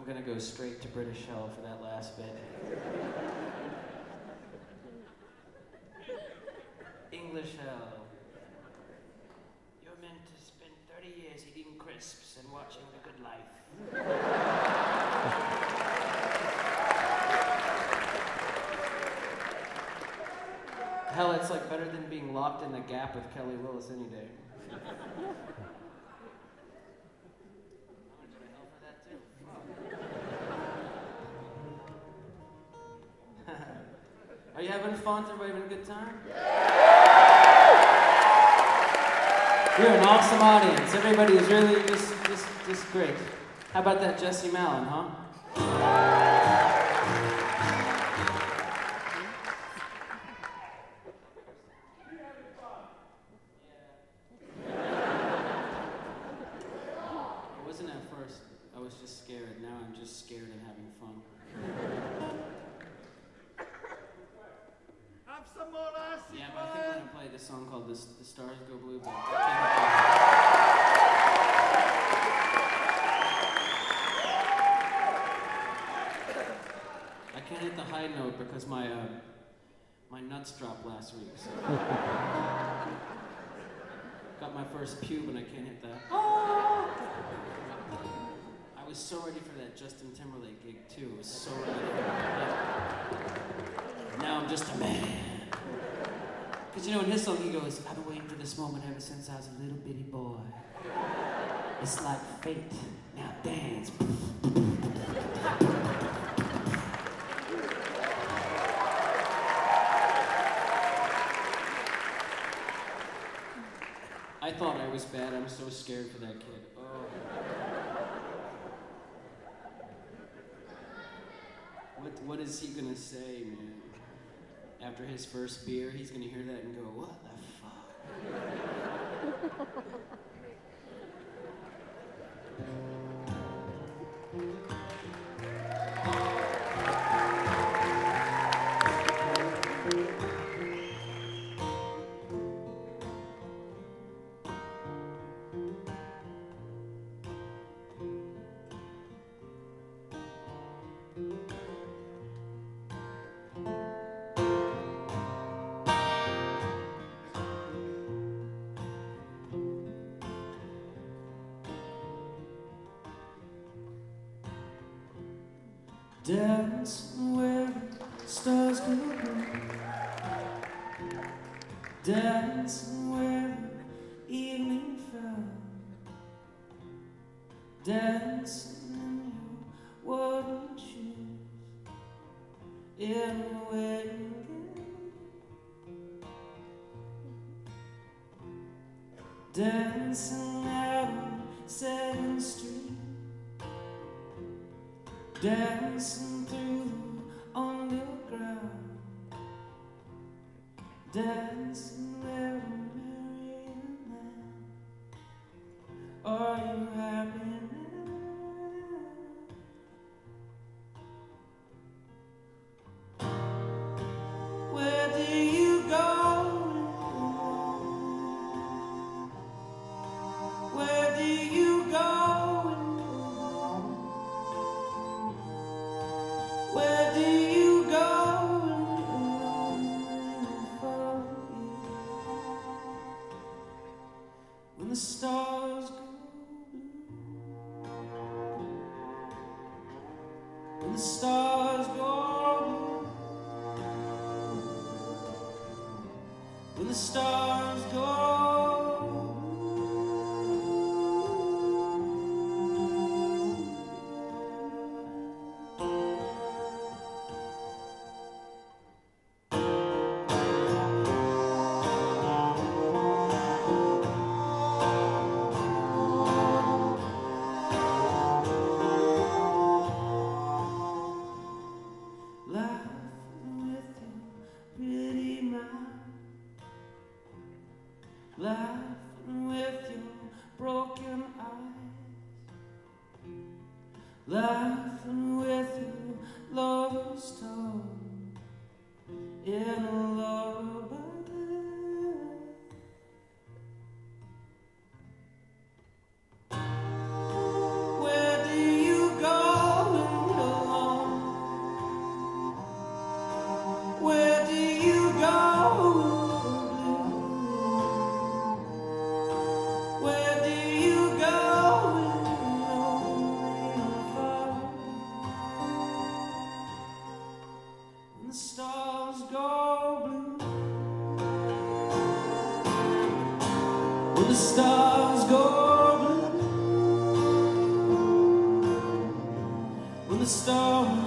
I'm gonna go straight to British Hell for that last bit. English Hell. You're meant to spend 30 years eating crisps and watching The Good Life. Hell, it's like better than being locked in the Gap with Kelly Willis any day. Are you having fun? Is everybody having a good time? You're an awesome audience. Everybody is really just great. How about that Jesse Malin, huh? It wasn't at first. I was just scared. Now I'm just scared and having fun. Yeah, but I think I'm going to play this song called The Stars Go Blue. But I can't hit the high note because my nuts dropped last week. So. Got my first pube and I can't hit that. I was so ready for that Justin Timberlake gig too. I was so ready for it. Now I'm just a man. Because in his song he goes, I've been waiting for this moment ever since I was a little bitty boy. It's like fate. Now dance. I thought I was bad. I'm so scared for that kid. Oh. What is he gonna say, man? After his first beer, he's gonna hear that and go, what the fuck? Dancing where the stars go blue. Dancing where the evening fell. Dancing in your wooden shoes. In a wedding gown. Dancing out on 7th Street. Dancing through the underground. Dancing there to marry a man. Are you happy now? Where do you go? Where do you go? Where do you go when the stars go blue? When the stars go blue. When the stars go laughing with your broken eyes, laughing with your lover's tone in a lullaby. Where do you go? when the stars go blue, when the storm